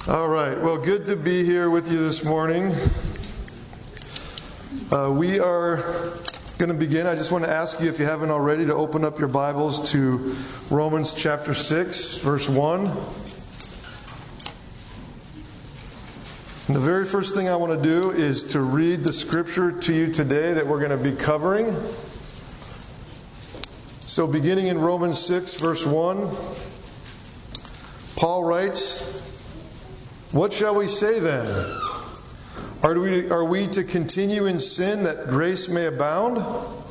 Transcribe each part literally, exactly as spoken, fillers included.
All right. Well, good to be here with you this morning. Uh, we are going to begin. I just want to ask you, if you haven't already, to open up your Bibles to Romans chapter six, verse one. And the very first thing I want to do is to read the scripture to you today that we're going to be covering. So beginning in Romans six, verse one, Paul writes, "What shall we say then? Are we, are we to continue in sin that grace may abound?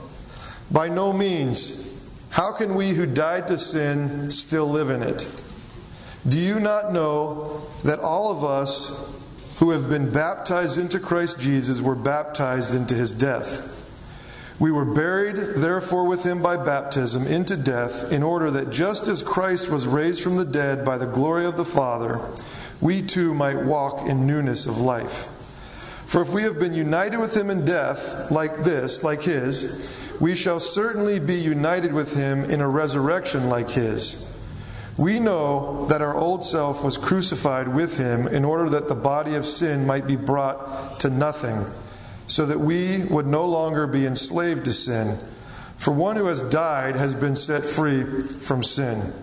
By no means. How can we who died to sin still live in it? Do you not know that all of us who have been baptized into Christ Jesus were baptized into His death? We were buried, therefore, with Him by baptism into death, in order that just as Christ was raised from the dead by the glory of the Father, we too might walk in newness of life. For if we have been united with Him in death, like this, like His, we shall certainly be united with Him in a resurrection like His. We know that our old self was crucified with Him in order that the body of sin might be brought to nothing, so that we would no longer be enslaved to sin. For one who has died has been set free from sin.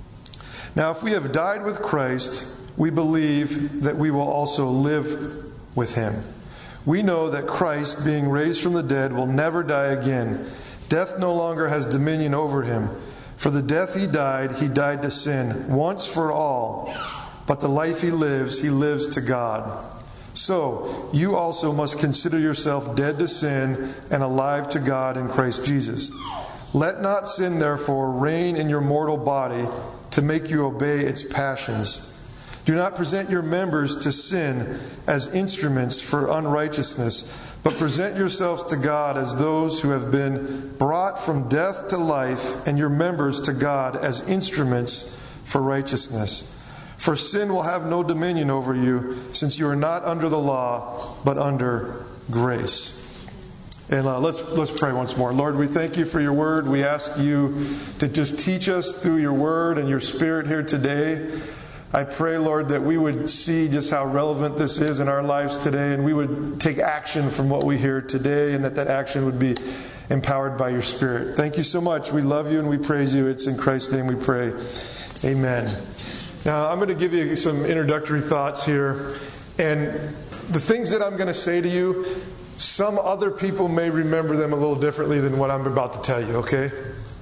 Now if we have died with Christ, we believe that we will also live with Him. We know that Christ, being raised from the dead, will never die again. Death no longer has dominion over Him. For the death He died, He died to sin, once for all. But the life He lives, He lives to God. So, you also must consider yourself dead to sin and alive to God in Christ Jesus. Let not sin, therefore, reign in your mortal body to make you obey its passions. Do not present your members to sin as instruments for unrighteousness, but present yourselves to God as those who have been brought from death to life, and your members to God as instruments for righteousness. For sin will have no dominion over you, since you are not under the law, but under grace." And uh, let's let's pray once more. Lord, we thank You for Your word. We ask You to just teach us through Your word and Your Spirit here today. I pray, Lord, that we would see just how relevant this is in our lives today, and we would take action from what we hear today, and that that action would be empowered by Your Spirit. Thank You so much. We love You and we praise You. It's in Christ's name we pray. Amen. Now, I'm going to give you some introductory thoughts here, and the things that I'm going to say to you, some other people may remember them a little differently than what I'm about to tell you, okay?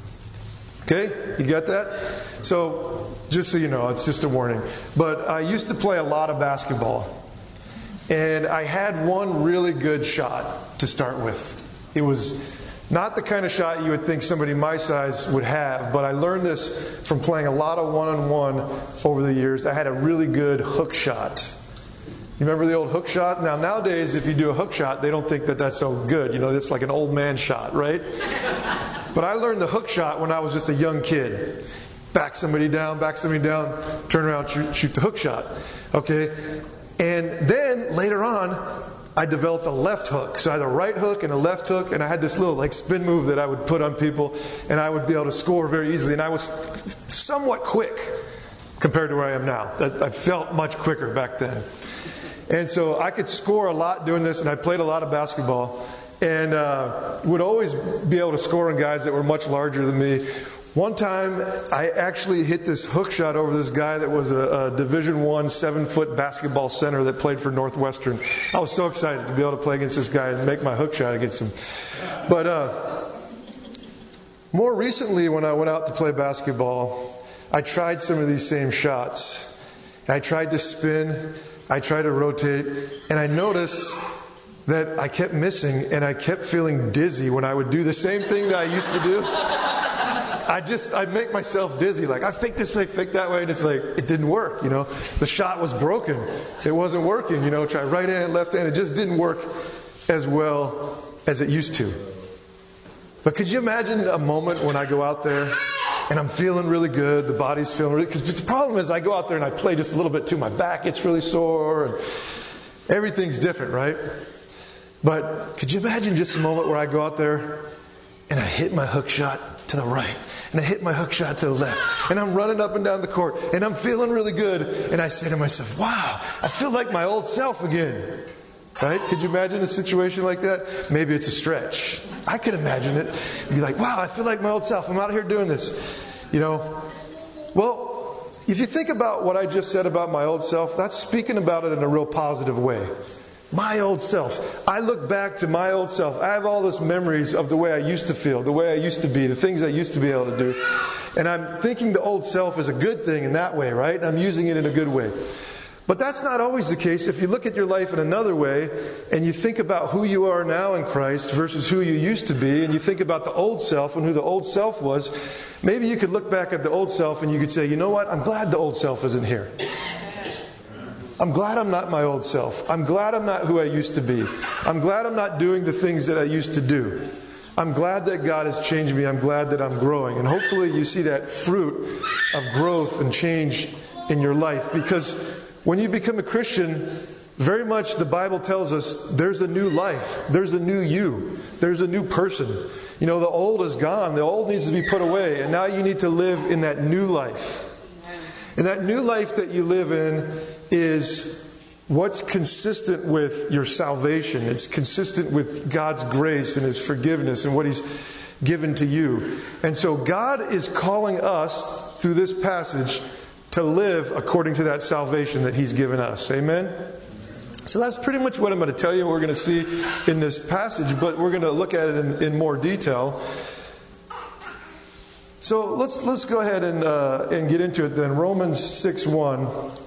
Okay? You got that? So, just so you know, it's just a warning. But I used to play a lot of basketball. And I had one really good shot to start with. It was not the kind of shot you would think somebody my size would have, but I learned this from playing a lot of one-on-one over the years. I had a really good hook shot. You remember the old hook shot? Now, nowadays, if you do a hook shot, they don't think that that's so good. You know, it's like an old man shot, right? But I learned the hook shot when I was just a young kid. Back somebody down, back somebody down, turn around, shoot, shoot the hook shot. Okay? And then, later on, I developed a left hook. So I had a right hook and a left hook, and I had this little like spin move that I would put on people, and I would be able to score very easily. And I was somewhat quick compared to where I am now. I felt much quicker back then. And so I could score a lot doing this, and I played a lot of basketball, and uh, would always be able to score on guys that were much larger than me. One time, I actually hit this hook shot over this guy that was a, a Division One seven-foot basketball center that played for Northwestern. I was so excited to be able to play against this guy and make my hook shot against him. But uh, more recently, when I went out to play basketball, I tried some of these same shots. I tried to spin, I tried to rotate, and I noticed that I kept missing, and I kept feeling dizzy when I would do the same thing that I used to do. I just, I'd make myself dizzy. Like, I fake this way, fake that way. And it's like, it didn't work, you know. The shot was broken. It wasn't working, you know. Try right hand, left hand. It just didn't work as well as it used to. But could you imagine a moment when I go out there and I'm feeling really good, the body's feeling really, because the problem is I go out there and I play just a little bit too. My back gets really sore and everything's different, right? But could you imagine just a moment where I go out there and I hit my hook shot to the right and I hit my hook shot to the left, and I'm running up and down the court, and I'm feeling really good, and I say to myself, wow, I feel like my old self again. Right? Could you imagine a situation like that? Maybe it's a stretch. I could imagine it. Be like, wow, I feel like my old self. I'm out here doing this. You know? Well, if you think about what I just said about my old self, that's speaking about it in a real positive way. My old self. I look back to my old self. I have all these memories of the way I used to feel, the way I used to be, the things I used to be able to do. And I'm thinking the old self is a good thing in that way, right? I'm using it in a good way. But that's not always the case. If you look at your life in another way, and you think about who you are now in Christ versus who you used to be, and you think about the old self and who the old self was, maybe you could look back at the old self and you could say, you know what? I'm glad the old self isn't here. I'm glad I'm not my old self. I'm glad I'm not who I used to be. I'm glad I'm not doing the things that I used to do. I'm glad that God has changed me. I'm glad that I'm growing. And hopefully you see that fruit of growth and change in your life. Because when you become a Christian, very much the Bible tells us there's a new life. There's a new you. There's a new person. You know, the old is gone. The old needs to be put away. And now you need to live in that new life. And that new life that you live in is what's consistent with your salvation. It's consistent with God's grace and His forgiveness and what He's given to you. And so God is calling us through this passage to live according to that salvation that He's given us. Amen? So that's pretty much what I'm going to tell you. We're going to see in this passage, but we're going to look at it in, in more detail. So let's let's go ahead and uh, and get into it then. Romans six one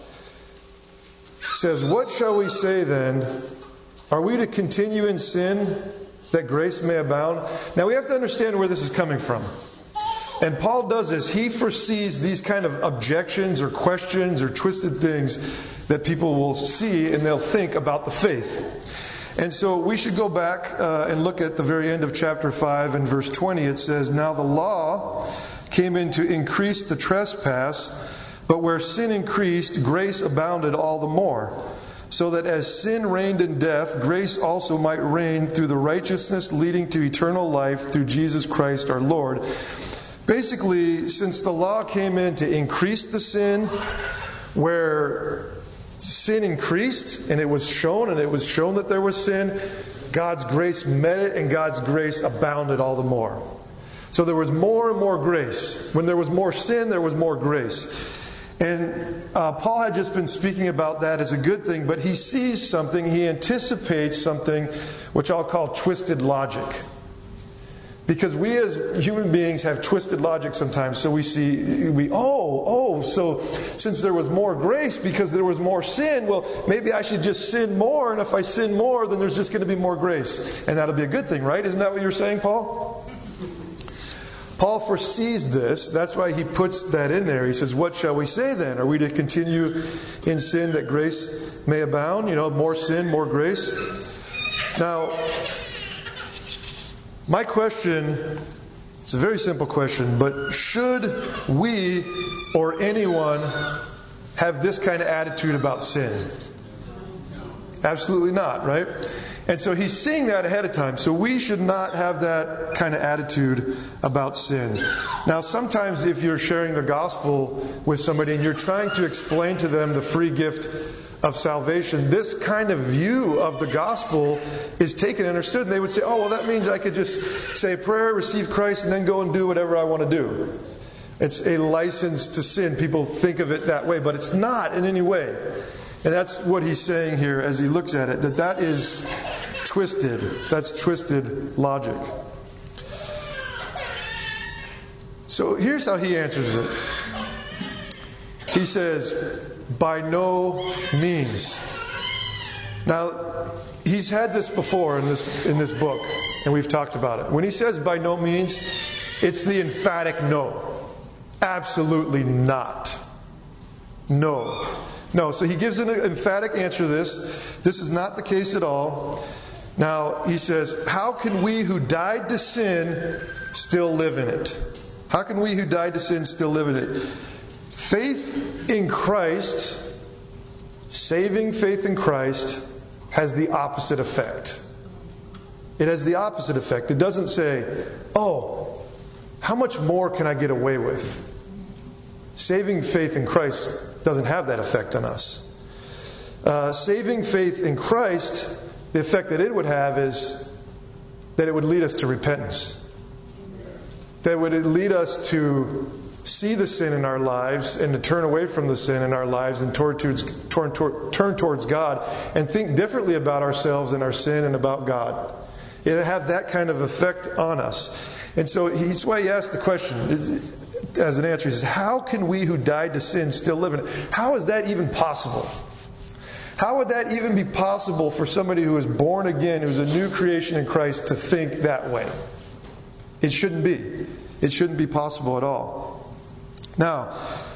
says, "What shall we say then? Are we to continue in sin that grace may abound?" Now we have to understand where this is coming from. And Paul does this. He foresees these kind of objections or questions or twisted things that people will see and they'll think about the faith. And so we should go back uh, and look at the very end of chapter five and verse twenty. It says, "Now the law came in to increase the trespass, but where sin increased, grace abounded all the more. So that as sin reigned in death, grace also might reign through the righteousness leading to eternal life through Jesus Christ our Lord." Basically, since the law came in to increase the sin, where sin increased and it was shown and it was shown that there was sin, God's grace met it and God's grace abounded all the more. So there was more and more grace. When there was more sin, there was more grace. And uh, Paul had just been speaking about that as a good thing, but he sees something, he anticipates something which I'll call twisted logic. Because we as human beings have twisted logic sometimes. So we see, we, oh, oh, so since there was more grace because there was more sin, well, maybe I should just sin more. And if I sin more, then there's just going to be more grace. And that'll be a good thing, right? Isn't that what you're saying, Paul? Paul foresees this. That's why he puts that in there. He says, "What shall we say then? Are we to continue in sin that grace may abound?" You know, more sin, more grace. Now, my question, it's a very simple question, but should we or anyone have this kind of attitude about sin? Absolutely not, right? And so he's seeing that ahead of time. So we should not have that kind of attitude about sin. Now, sometimes if you're sharing the gospel with somebody and you're trying to explain to them the free gift of salvation, this kind of view of the gospel is taken and understood. And they would say, oh, well, that means I could just say a prayer, receive Christ, and then go and do whatever I want to do. It's a license to sin. People think of it that way, but it's not in any way. And that's what he's saying here as he looks at it, that that is twisted. That's twisted logic. So here's how he answers it. He says, by no means. Now, he's had this before in this in this book, and we've talked about it. When he says by no means, it's the emphatic no. Absolutely not. No. No, so he gives an emphatic answer to this. This is not the case at all. Now, he says, how can we who died to sin still live in it? How can we who died to sin still live in it? Faith in Christ, saving faith in Christ, has the opposite effect. It has the opposite effect. It doesn't say, oh, how much more can I get away with? Saving faith in Christ doesn't have that effect on us. Uh, saving faith in Christ, the effect that it would have is that it would lead us to repentance. That it would lead us to see the sin in our lives and to turn away from the sin in our lives and toward, towards, turn, toward, turn towards God and think differently about ourselves and our sin and about God. It would have that kind of effect on us. And so he's why he asked the question, is, as an answer, he says, how can we who died to sin still live in it? How is that even possible? How would that even be possible for somebody who is born again, who's a new creation in Christ, to think that way? It shouldn't be. It shouldn't be possible at all. Now,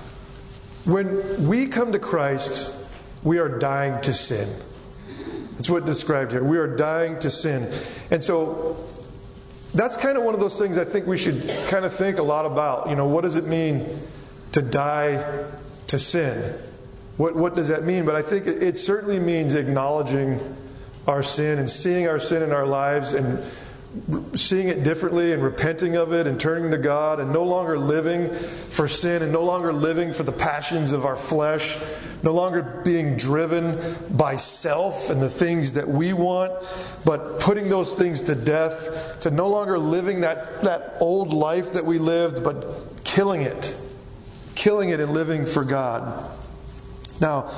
when we come to Christ, we are dying to sin. That's what it's described here. We are dying to sin. And so, that's kind of one of those things I think we should kind of think a lot about. You know, what does it mean to die to sin? What what does that mean? But I think it, it certainly means acknowledging our sin and seeing our sin in our lives and seeing it differently and repenting of it and turning to God and no longer living for sin and no longer living for the passions of our flesh, no longer being driven by self and the things that we want, but putting those things to death, to no longer living that, that old life that we lived, but killing it. Killing it and living for God. Now,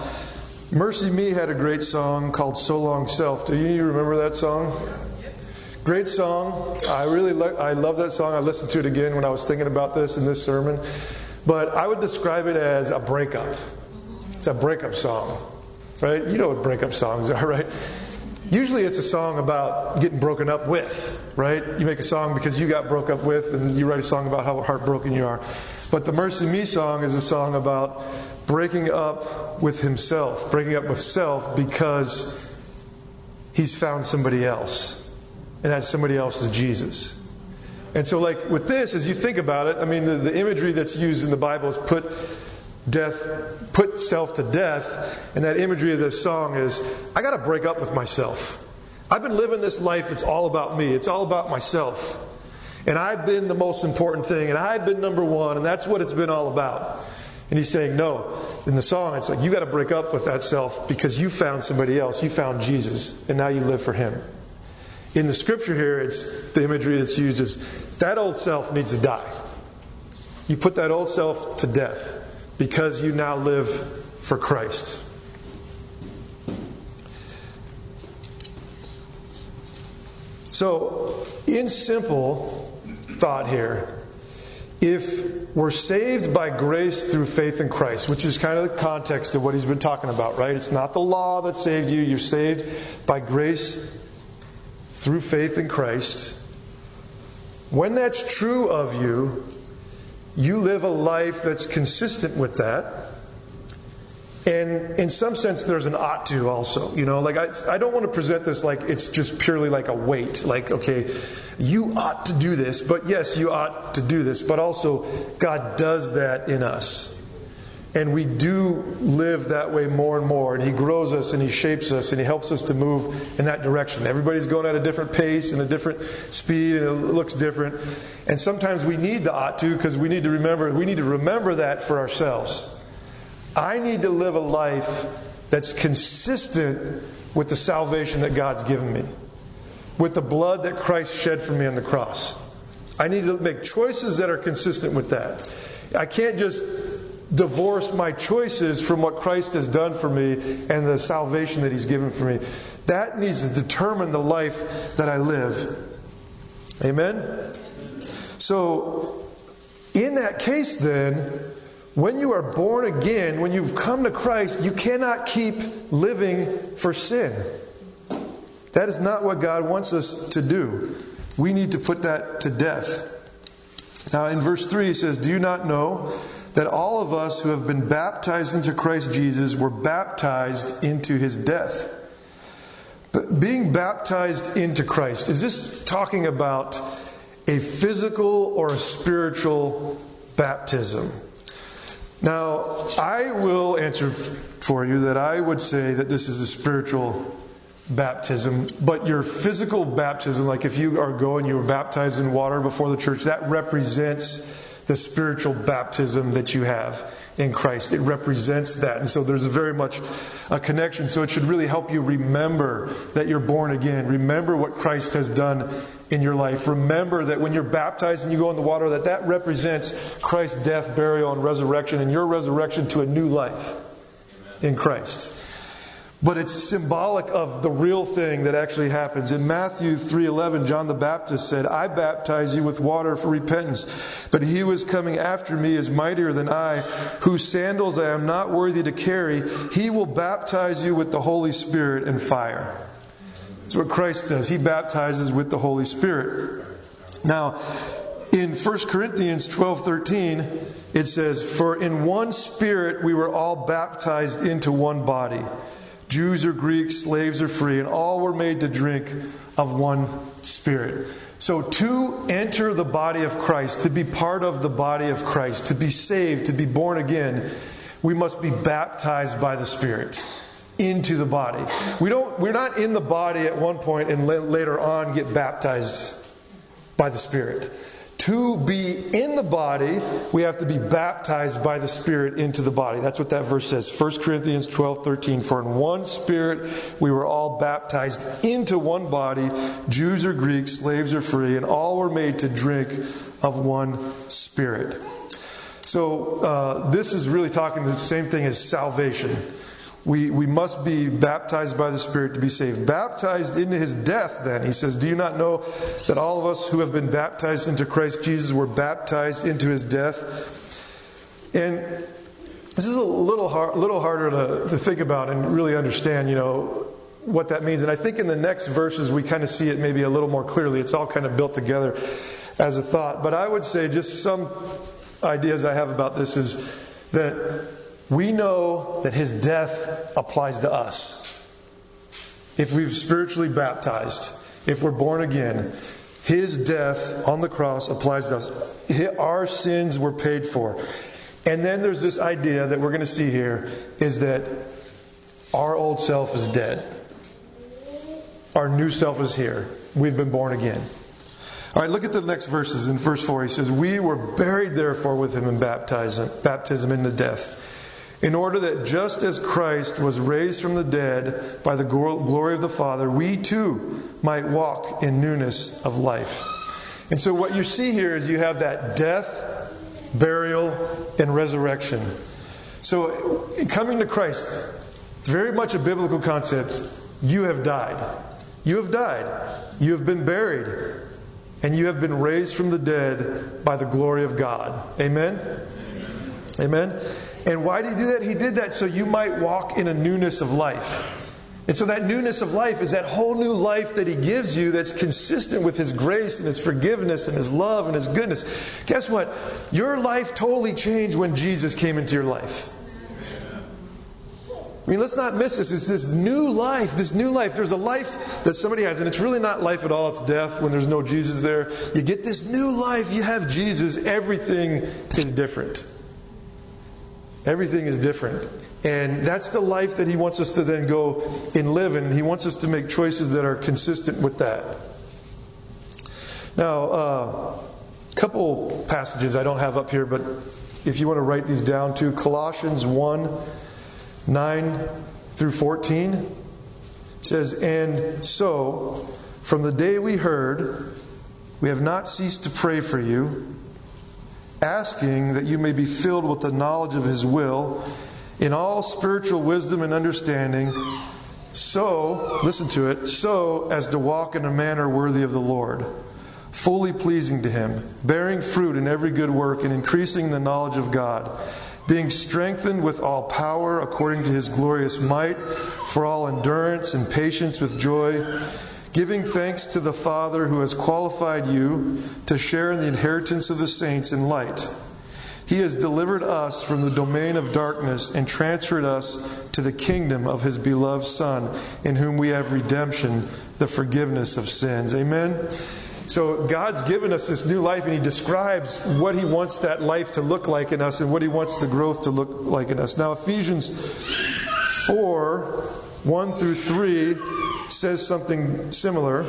Mercy Me had a great song called So Long Self. Do you remember that song? Great song. I really lo- I love that song. I listened to it again when I was thinking about this in this sermon. But I would describe it as a breakup. It's a breakup song, right? You know what breakup songs are, right? Usually it's a song about getting broken up with, right? You make a song because you got broke up with, and you write a song about how heartbroken you are. But the Mercy Me song is a song about breaking up with himself, breaking up with self because he's found somebody else. And that somebody else is Jesus. And so like with this, as you think about it, I mean, the, the imagery that's used in the Bible is put death, put self to death. And that imagery of this song is, I got to break up with myself. I've been living this life. It's all about me. It's all about myself. And I've been the most important thing. And I've been number one. And that's what it's been all about. And he's saying, no. In the song, it's like, you got to break up with that self because you found somebody else. You found Jesus. And now you live for him. In the scripture here, it's the imagery that's used is that old self needs to die. You put that old self to death because you now live for Christ. So, in simple thought here, if we're saved by grace through faith in Christ, which is kind of the context of what he's been talking about, right? It's not the law that saved you. You're saved by grace through faith in Christ. When that's true of you, you live a life that's consistent with that. And in some sense, there's an ought to also. You know, like I, I don't want to present this like it's just purely like a weight. Like, okay, you ought to do this. But yes, you ought to do this. But also, God does that in us. And we do live that way more and more. And He grows us and He shapes us and He helps us to move in that direction. Everybody's going at a different pace and a different speed and it looks different. And sometimes we need the ought to because we need to remember, we need to remember that for ourselves. I need to live a life that's consistent with the salvation that God's given me. With the blood that Christ shed for me on the cross. I need to make choices that are consistent with that. I can't just divorce my choices from what Christ has done for me and the salvation that He's given for me. That needs to determine the life that I live. Amen? So, in that case then, when you are born again, when you've come to Christ, you cannot keep living for sin. That is not what God wants us to do. We need to put that to death. Now in verse three He says, do you not know that all of us who have been baptized into Christ Jesus were baptized into His death? But being baptized into Christ, is this talking about a physical or a spiritual baptism? Now, I will answer for you that I would say that this is a spiritual baptism, but your physical baptism, like if you are going, you were baptized in water before the church, that represents the spiritual baptism that you have in Christ. It represents that. And so there's a very much a connection. So it should really help you remember that you're born again. Remember what Christ has done in your life. Remember that when you're baptized and you go in the water, that that represents Christ's death, burial, and resurrection, and your resurrection to a new life in Christ. But it's symbolic of the real thing that actually happens. In Matthew three eleven, John the Baptist said, I baptize you with water for repentance, but he who is coming after me is mightier than I, whose sandals I am not worthy to carry. He will baptize you with the Holy Spirit and fire. That's what Christ does. He baptizes with the Holy Spirit. Now, in First Corinthians twelve thirteen, it says, for in one Spirit we were all baptized into one body. Jews or Greeks, slaves or free, and all were made to drink of one Spirit. So to enter the body of Christ, to be part of the body of Christ, to be saved, to be born again, we must be baptized by the Spirit into the body. We don't, we're not in the body at one point and later on get baptized by the Spirit. To be in the body, we have to be baptized by the Spirit into the body. That's what that verse says. First Corinthians twelve thirteen. For in one Spirit we were all baptized into one body, Jews or Greeks, slaves or free, and all were made to drink of one Spirit. So uh, this is really talking the same thing as salvation. We we must be baptized by the Spirit to be saved. Baptized into His death, then. He says, do you not know that all of us who have been baptized into Christ Jesus were baptized into His death? And this is a little hard, little harder to, to think about and really understand, you know, what that means. And I think in the next verses we kind of see it maybe a little more clearly. It's all kind of built together as a thought. But I would say just some ideas I have about this is that we know that His death applies to us. If we've spiritually baptized, if we're born again, His death on the cross applies to us. Our sins were paid for. And then there's this idea that we're going to see here is that our old self is dead. Our new self is here. We've been born again. All right, look at the next verses. In verse four, he says, we were buried therefore with Him in baptism, baptism into death, in order that just as Christ was raised from the dead by the glory of the Father, we too might walk in newness of life. And so what you see here is you have that death, burial, and resurrection. So coming to Christ, very much a biblical concept. You have died. You have died. You have been buried. And you have been raised from the dead by the glory of God. Amen? Amen. Amen? And why did He do that? He did that so you might walk in a newness of life. And so that newness of life is that whole new life that He gives you that's consistent with His grace and His forgiveness and His love and His goodness. Guess what? Your life totally changed when Jesus came into your life. I mean, let's not miss this. It's this new life, this new life. There's a life that somebody has, and it's really not life at all. It's death when there's no Jesus there. You get this new life. You have Jesus. Everything is different. Everything is different. And that's the life that He wants us to then go and live in. He wants us to make choices that are consistent with that. Now, a uh, couple passages I don't have up here, but if you want to write these down too. Colossians one, nine through fourteen says, and so, from the day we heard, we have not ceased to pray for you, asking that you may be filled with the knowledge of His will, in all spiritual wisdom and understanding, so, listen to it, so as to walk in a manner worthy of the Lord, fully pleasing to Him, bearing fruit in every good work and increasing the knowledge of God, being strengthened with all power according to His glorious might, for all endurance and patience with joy, giving thanks to the Father who has qualified you to share in the inheritance of the saints in light. He has delivered us from the domain of darkness and transferred us to the kingdom of His beloved Son, in whom we have redemption, the forgiveness of sins. Amen? So God's given us this new life, and He describes what He wants that life to look like in us and what He wants the growth to look like in us. Now, Ephesians four, one through three says something similar.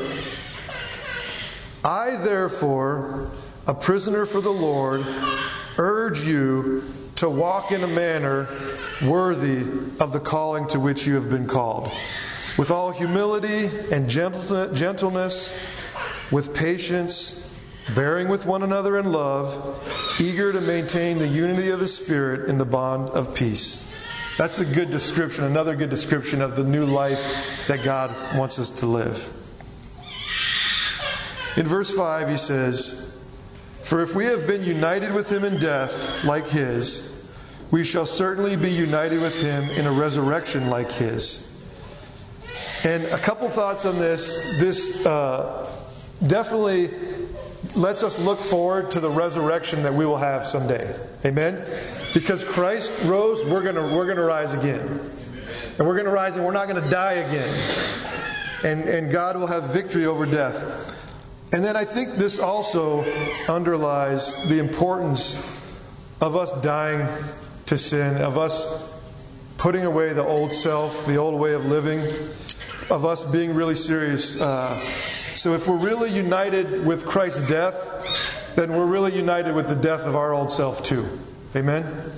I, therefore, a prisoner for the Lord, urge you to walk in a manner worthy of the calling to which you have been called, with all humility and gentleness, with patience, bearing with one another in love, eager to maintain the unity of the Spirit in the bond of peace. That's a good description, another good description of the new life that God wants us to live. In verse five he says, for if we have been united with Him in death like His, we shall certainly be united with Him in a resurrection like His. And a couple thoughts on this. This uh, definitely lets us look forward to the resurrection that we will have someday. Amen? Because Christ rose, we're gonna we're gonna rise again. And we're gonna rise and we're not gonna die again. And and God will have victory over death. And then I think this also underlies the importance of us dying to sin, of us putting away the old self, the old way of living, of us being really serious. Uh, so if we're really united with Christ's death, then we're really united with the death of our old self too. Amen?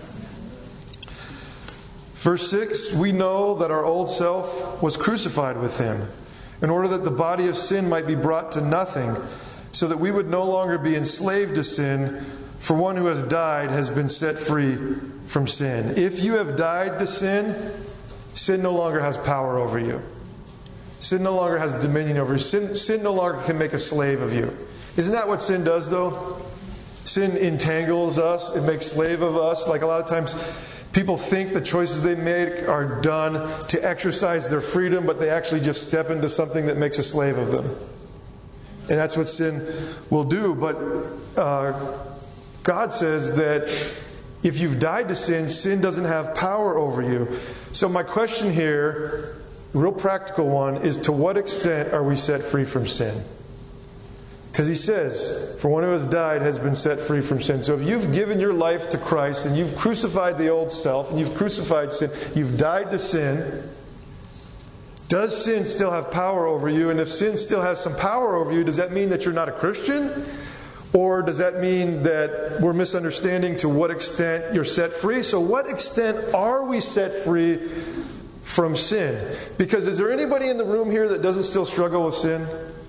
Verse six, we know that our old self was crucified with Him, in order that the body of sin might be brought to nothing, so that we would no longer be enslaved to sin, for one who has died has been set free from sin. If you have died to sin, sin no longer has power over you. Sin no longer has dominion over you. Sin, sin no longer can make a slave of you. Isn't that what sin does, though? Sin entangles us. It makes slave of us. Like a lot of times people think the choices they make are done to exercise their freedom, but they actually just step into something that makes a slave of them. And that's what sin will do. But uh, God says that if you've died to sin, sin doesn't have power over you. So my question here, real practical one, is to what extent are we set free from sin? Because He says, for one who has died has been set free from sin. So if you've given your life to Christ and you've crucified the old self and you've crucified sin, you've died to sin, does sin still have power over you? And if sin still has some power over you, does that mean that you're not a Christian? Or does that mean that we're misunderstanding to what extent you're set free? So what extent are we set free from sin? Because is there anybody in the room here that doesn't still struggle with sin?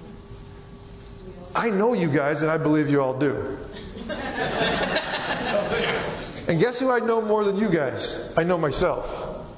I know you guys, and I believe you all do. And guess who I know more than you guys? I know myself.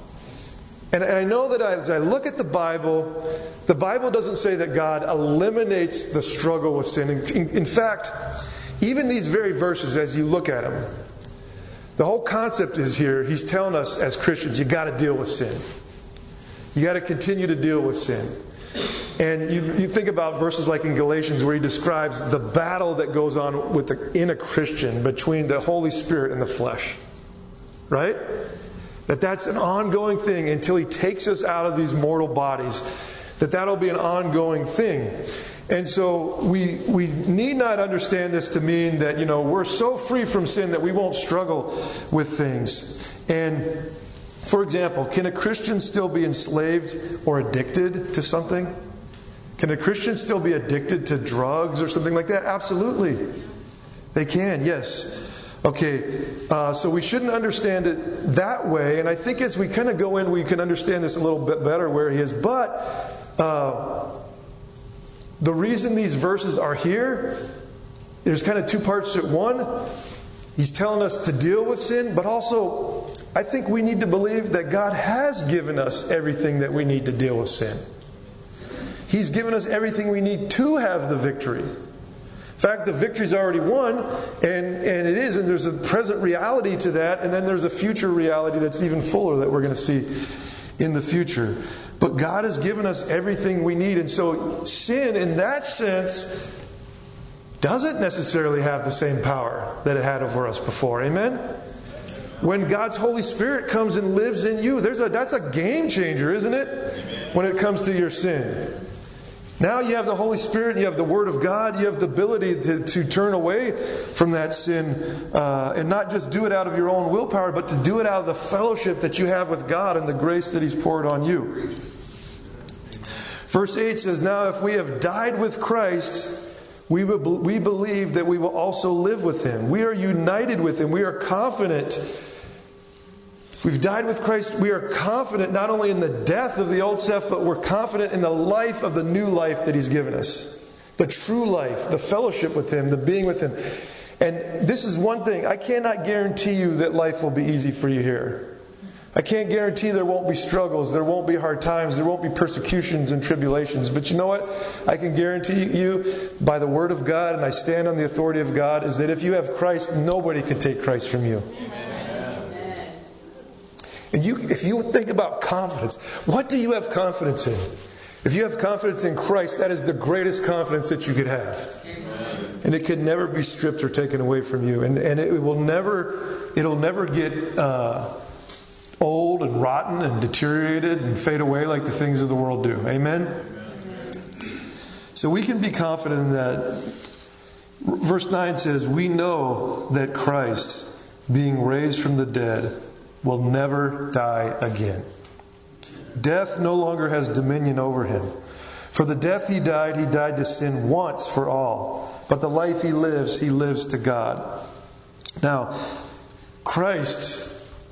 And I know that as I look at the Bible, the Bible doesn't say that God eliminates the struggle with sin. In, in fact, even these very verses, as you look at them, the whole concept is here, He's telling us as Christians, you got to deal with sin. You got to continue to deal with sin. And you, you think about verses like in Galatians where he describes the battle that goes on with the, in a Christian between the Holy Spirit and the flesh. Right? That that's an ongoing thing until He takes us out of these mortal bodies. That that'll be an ongoing thing. And so we we need not understand this to mean that, you know, we're so free from sin that we won't struggle with things. And for example, can a Christian still be enslaved or addicted to something? Can a Christian still be addicted to drugs or something like that? Absolutely. They can, yes. Okay, uh, so we shouldn't understand it that way. And I think as we kind of go in, we can understand this a little bit better where he is. But uh, the reason these verses are here, there's kind of two parts to it. One, he's telling us to deal with sin, but also I think we need to believe that God has given us everything that we need to deal with sin. He's given us everything we need to have the victory. In fact, the victory's already won, and, and it is, and there's a present reality to that, and then there's a future reality that's even fuller that we're going to see in the future. But God has given us everything we need, and so sin, in that sense, doesn't necessarily have the same power that it had over us before. Amen? When God's Holy Spirit comes and lives in you, there's a that's a game changer, isn't it? When it comes to your sin. Now you have the Holy Spirit, you have the Word of God, you have the ability to, to turn away from that sin uh, and not just do it out of your own willpower, but to do it out of the fellowship that you have with God and the grace that He's poured on you. Verse eight says, now if we have died with Christ, we, will, we believe that we will also live with Him. We are united with Him. We are confident. We've died with Christ. We are confident not only in the death of the old self, but we're confident in the life of the new life that He's given us. The true life, the fellowship with Him, the being with Him. And this is one thing. I cannot guarantee you that life will be easy for you here. I can't guarantee there won't be struggles, there won't be hard times, there won't be persecutions and tribulations. But you know what? I can guarantee you by the Word of God, and I stand on the authority of God, is that if you have Christ, nobody can take Christ from you. Amen. And you, if you think about confidence, what do you have confidence in? If you have confidence in Christ, that is the greatest confidence that you could have. Amen. And it can never be stripped or taken away from you. And, and it will never, it'll never get uh, old and rotten and deteriorated and fade away like the things of the world do. Amen? Amen? So we can be confident in that. Verse nine says, we know that Christ, being raised from the dead, will never die again. Death no longer has dominion over Him. For the death He died, He died to sin once for all. But the life He lives, He lives to God. Now, Christ,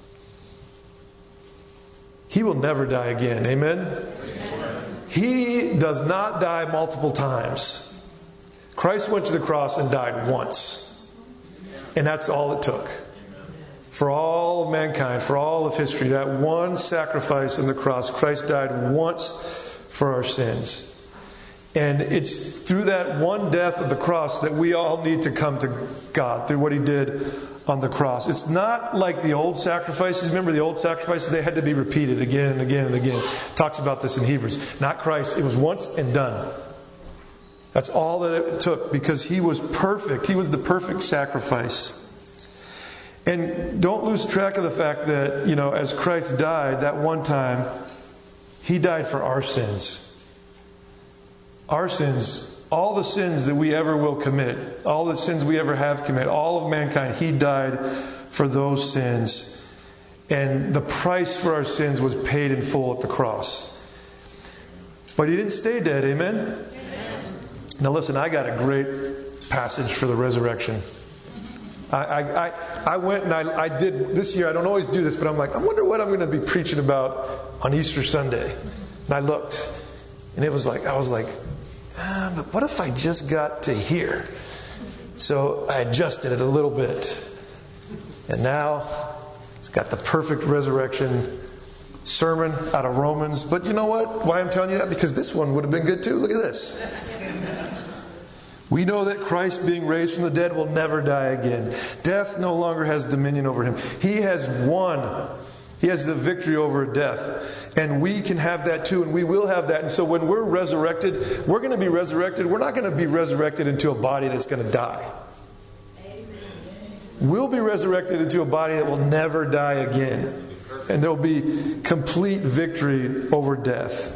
He will never die again. Amen? Amen? He does not die multiple times. Christ went to the cross and died once. And that's all it took. For all of mankind, for all of history, that one sacrifice on the cross, Christ died once for our sins. And it's through that one death of the cross that we all need to come to God, through what He did on the cross. It's not like the old sacrifices. Remember the old sacrifices? They had to be repeated again and again and again. It talks about this in Hebrews. Not Christ. It was once and done. That's all that it took, because He was perfect. He was the perfect sacrifice. And don't lose track of the fact that, you know, as Christ died that one time, He died for our sins. Our sins, all the sins that we ever will commit, all the sins we ever have committed, all of mankind, He died for those sins. And the price for our sins was paid in full at the cross. But He didn't stay dead, amen? Amen. Now listen, I got a great passage for the resurrection. I, I, I went and I, I did this year. I don't always do this, but I'm like, I wonder what I'm going to be preaching about on Easter Sunday. And I looked, and it was like, I was like, ah, but what if I just got to here? So I adjusted it a little bit. And now it's got the perfect resurrection sermon out of Romans. But you know what? Why I'm telling you that? Because this one would have been good too. Look at this. We know that Christ, being raised from the dead, will never die again. Death no longer has dominion over Him. He has won. He has the victory over death. And we can have that too, and we will have that. And so when we're resurrected, we're going to be resurrected. We're not going to be resurrected into a body that's going to die. We'll be resurrected into a body that will never die again. And there will be complete victory over death.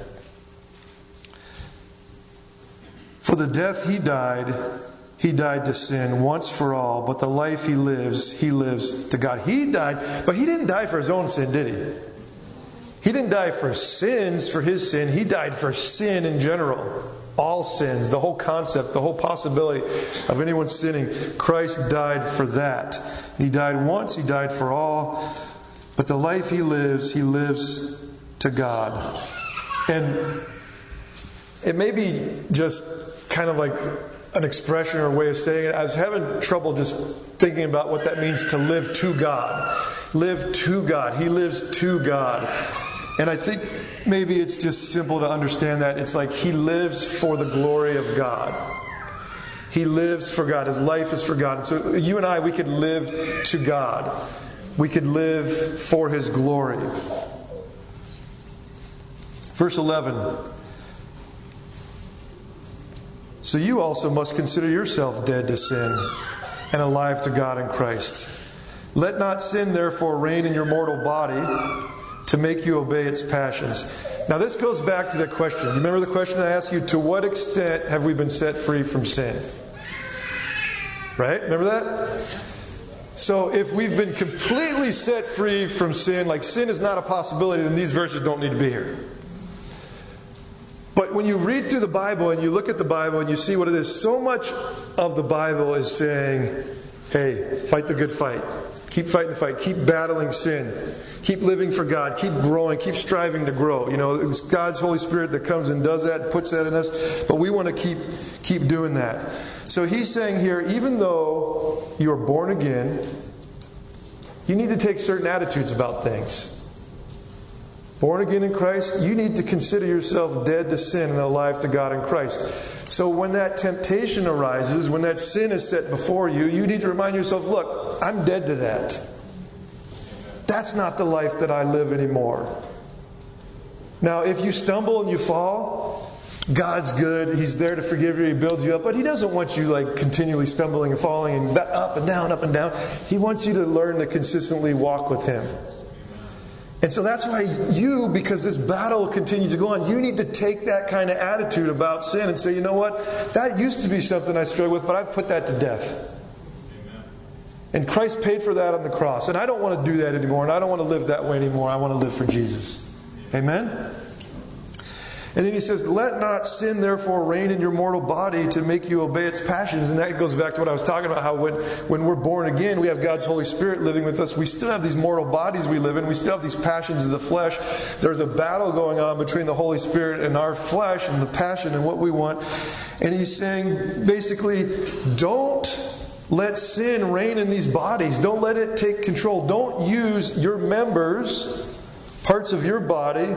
For the death He died, He died to sin once for all, but the life He lives, He lives to God. He died, but He didn't die for His own sin, did He? He didn't die for sins, for His sin. He died for sin in general. All sins, the whole concept, the whole possibility of anyone sinning. Christ died for that. He died once, He died for all, but the life He lives, He lives to God. And it may be just kind of like an expression or a way of saying it. I was having trouble just thinking about what that means to live to God. Live to God. He lives to God. And I think maybe it's just simple to understand that. It's like He lives for the glory of God. He lives for God. His life is for God. And so you and I, we could live to God. We could live for His glory. Verse eleven. So you also must consider yourself dead to sin and alive to God in Christ. Let not sin therefore reign in your mortal body to make you obey its passions. Now this goes back to the question. You remember the question I asked you? To what extent have we been set free from sin? Right? Remember that? So if we've been completely set free from sin, like sin is not a possibility, then these verses don't need to be here. But when you read through the Bible and you look at the Bible and you see what it is, so much of the Bible is saying, hey, fight the good fight. Keep fighting the fight. Keep battling sin. Keep living for God. Keep growing. Keep striving to grow. You know, it's God's Holy Spirit that comes and does that, puts that in us. But we want to keep keep doing that. So he's saying here, even though you are born again, you need to take certain attitudes about things. Born again in Christ, you need to consider yourself dead to sin and alive to God in Christ. So when that temptation arises, when that sin is set before you, you need to remind yourself, look, I'm dead to that. That's not the life that I live anymore. Now, if you stumble and you fall, God's good. He's there to forgive you. He builds you up. But He doesn't want you like continually stumbling and falling and up and down, up and down. He wants you to learn to consistently walk with Him. And so that's why you, because this battle continues to go on, you need to take that kind of attitude about sin and say, you know what? That used to be something I struggled with, but I've put that to death. Amen. And Christ paid for that on the cross. And I don't want to do that anymore. And I don't want to live that way anymore. I want to live for Jesus. Amen? And then he says, let not sin therefore reign in your mortal body to make you obey its passions. And that goes back to what I was talking about, how when, when we're born again, we have God's Holy Spirit living with us. We still have these mortal bodies we live in. We still have these passions of the flesh. There's a battle going on between the Holy Spirit and our flesh and the passion and what we want. And he's saying, basically, don't let sin reign in these bodies. Don't let it take control. Don't use your members, parts of your body,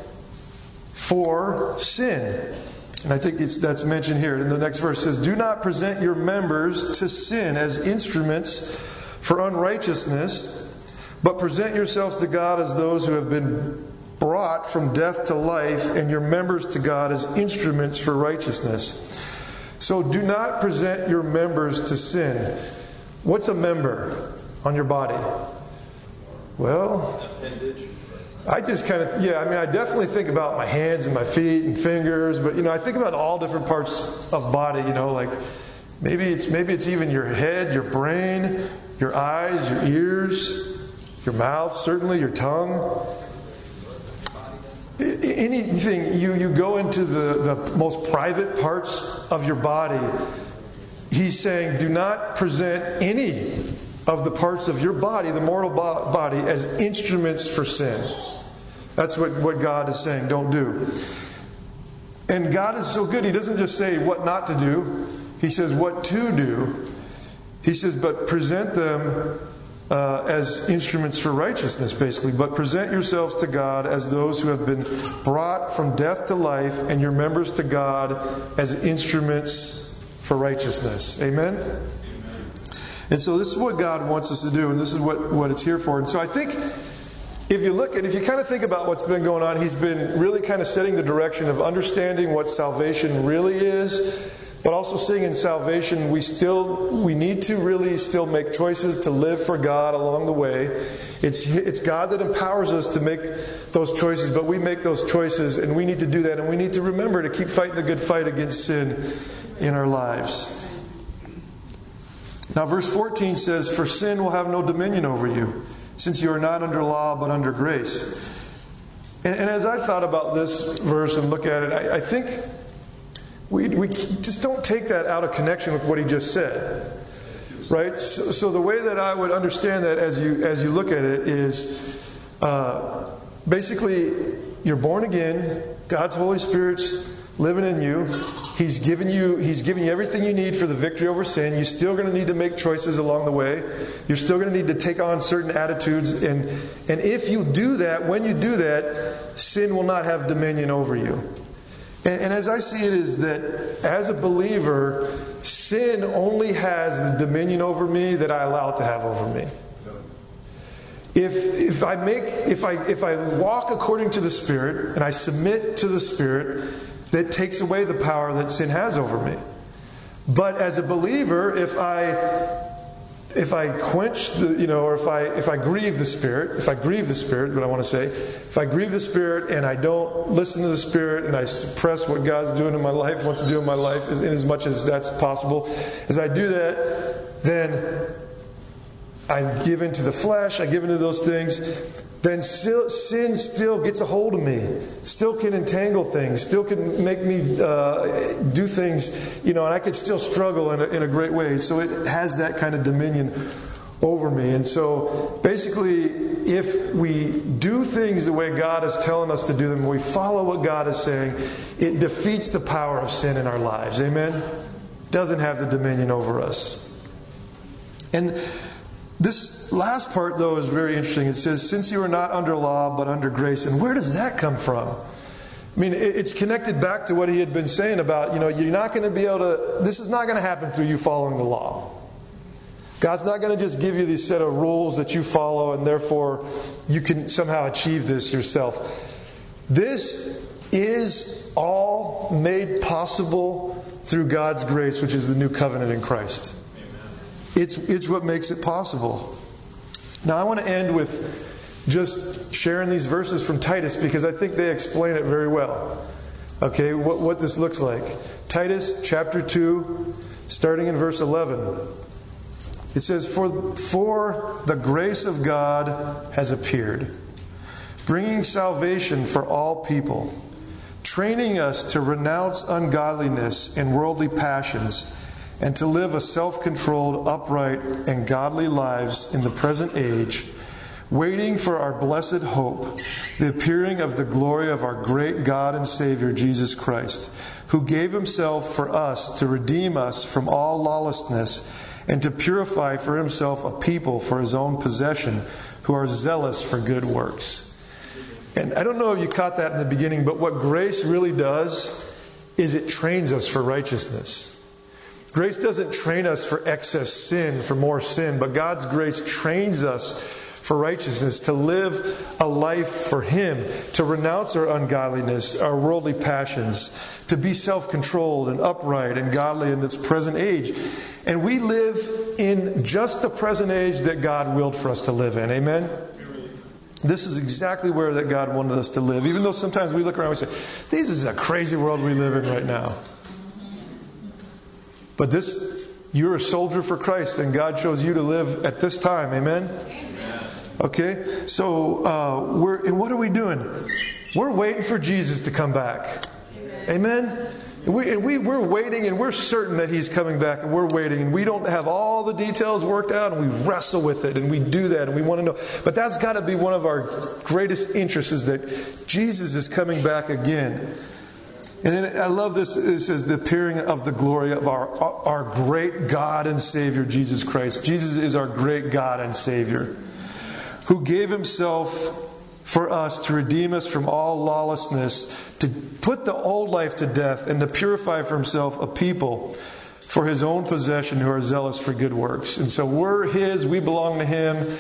for sin. And I think it's, that's mentioned here. In the next verse it says, do not present your members to sin as instruments for unrighteousness, but present yourselves to God as those who have been brought from death to life, and your members to God as instruments for righteousness. So do not present your members to sin. What's a member on your body? Well, appendage. I just kind of, yeah, I mean, I definitely think about my hands and my feet and fingers, but, you know, I think about all different parts of body, you know, like maybe it's, maybe it's even your head, your brain, your eyes, your ears, your mouth, certainly your tongue. Anything, you, you go into the, the most private parts of your body. He's saying, do not present any of the parts of your body, the mortal body, as instruments for sin. That's what, what God is saying, don't do. And God is so good, He doesn't just say what not to do. He says what to do. He says, but present them uh, as instruments for righteousness, basically. But present yourselves to God as those who have been brought from death to life, and your members to God as instruments for righteousness. Amen? Amen. And so this is what God wants us to do, and this is what, what it's here for. And so I think if you look at, if you kind of think about what's been going on, He's been really kind of setting the direction of understanding what salvation really is, but also seeing in salvation we still, we need to really still make choices to live for God along the way. It's, it's God that empowers us to make those choices, but we make those choices, and we need to do that, and we need to remember to keep fighting the good fight against sin in our lives. Now verse fourteen says, for sin will have no dominion over you, since you are not under law but under grace. And, and as I thought about this verse and look at it, I, I think we, we just don't take that out of connection with what he just said. Right? So, so the way that I would understand that as you as you look at it is uh, basically you're born again, God's Holy Spirit's living in you. He's given you He's given you everything you need for the victory over sin. You're still going to need to make choices along the way. You're still going to need to take on certain attitudes. And, and if you do that, when you do that, sin will not have dominion over you. And, and as I see it is that as a believer, sin only has the dominion over me that I allow it to have over me. If if I make if I if I walk according to the Spirit and I submit to the Spirit, that takes away the power that sin has over me. But as a believer, if I if I quench the, you know, or if I if I grieve the Spirit, if I grieve the Spirit, what I want to say, if I grieve the Spirit and I don't listen to the Spirit and I suppress what God's doing in my life, wants to do in my life, in as much as that's possible, as I do that, then I give into the flesh, I give into those things. then still, sin still gets a hold of me, still can entangle things, still can make me uh, do things, you know, and I could still struggle in a, in a great way. So it has that kind of dominion over me. And so basically, if we do things the way God is telling us to do them, we follow what God is saying, it defeats the power of sin in our lives. Amen? Doesn't have the dominion over us. And this last part, though, is very interesting. It says, since you are not under law, but under grace. And where does that come from? I mean, it's connected back to what he had been saying about, you know, you're not going to be able to, this is not going to happen through you following the law. God's not going to just give you these set of rules that you follow and therefore you can somehow achieve this yourself. This is all made possible through God's grace, which is the new covenant in Christ. It's, it's what makes it possible. Now I want to end with just sharing these verses from Titus because I think they explain it very well. Okay, what, what this looks like. Titus chapter two, starting in verse eleven. It says, For, for the grace of God has appeared, bringing salvation for all people, training us to renounce ungodliness and worldly passions, and to live a self-controlled, upright, and godly lives in the present age, waiting for our blessed hope, the appearing of the glory of our great God and Savior, Jesus Christ, who gave Himself for us to redeem us from all lawlessness and to purify for Himself a people for His own possession who are zealous for good works. And I don't know if you caught that in the beginning, but what grace really does is it trains us for righteousness. Grace doesn't train us for excess sin, for more sin, but God's grace trains us for righteousness, to live a life for Him, to renounce our ungodliness, our worldly passions, to be self-controlled and upright and godly in this present age. And we live in just the present age that God willed for us to live in. Amen? This is exactly where that God wanted us to live. Even though sometimes we look around and we say, this is a crazy world we live in right now. But this, you're a soldier for Christ, and God chose you to live at this time. Amen? Amen. Okay? So, uh, we're, and what are we doing? We're waiting for Jesus to come back. Amen? Amen? And, we, and we, we're waiting, and we're certain that He's coming back, and we're waiting, and we don't have all the details worked out, and we wrestle with it, and we do that, and we want to know. But that's got to be one of our greatest interests, is that Jesus is coming back again. And then I love this. It says the appearing of the glory of our our great God and Savior, Jesus Christ. Jesus is our great God and Savior, who gave Himself for us to redeem us from all lawlessness, to put the old life to death, and to purify for Himself a people for His own possession who are zealous for good works. And so we're His, we belong to Him.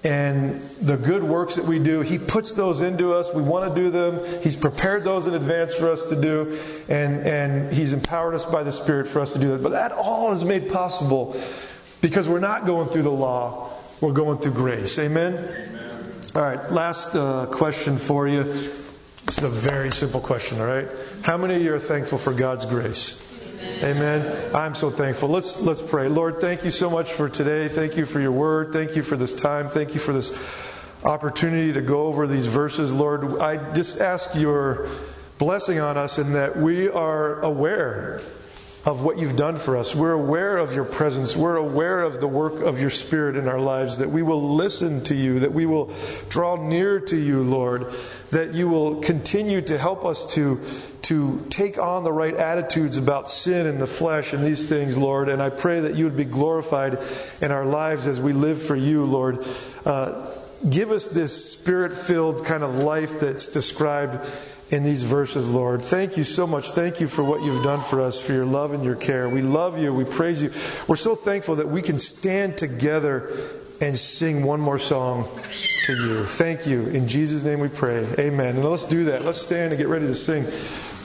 And the good works that we do, He puts those into us. We want to do them. He's prepared those in advance for us to do. And, and He's empowered us by the Spirit for us to do that. But that all is made possible because we're not going through the law. We're going through grace. Amen? Amen. All right, last uh, question for you. This is a very simple question, all right? How many of you are thankful for God's grace? Amen. I'm so thankful. Let's let's pray. Lord, thank you so much for today. Thank you for your word. Thank you for this time. Thank you for this opportunity to go over these verses. Lord, I just ask your blessing on us in that we are aware of what you've done for us. We're aware of your presence. We're aware of the work of your Spirit in our lives, that we will listen to you, that we will draw near to you, Lord, that you will continue to help us to, to take on the right attitudes about sin and the flesh and these things, Lord. And I pray that you would be glorified in our lives as we live for you, Lord. Uh, give us this Spirit-filled kind of life that's described in these verses, Lord. Thank you so much. Thank you for what you've done for us, for your love and your care. We love you. We praise you. We're so thankful that we can stand together and sing one more song to you. Thank you. In Jesus' name we pray. Amen. And let's do that. Let's stand and get ready to sing.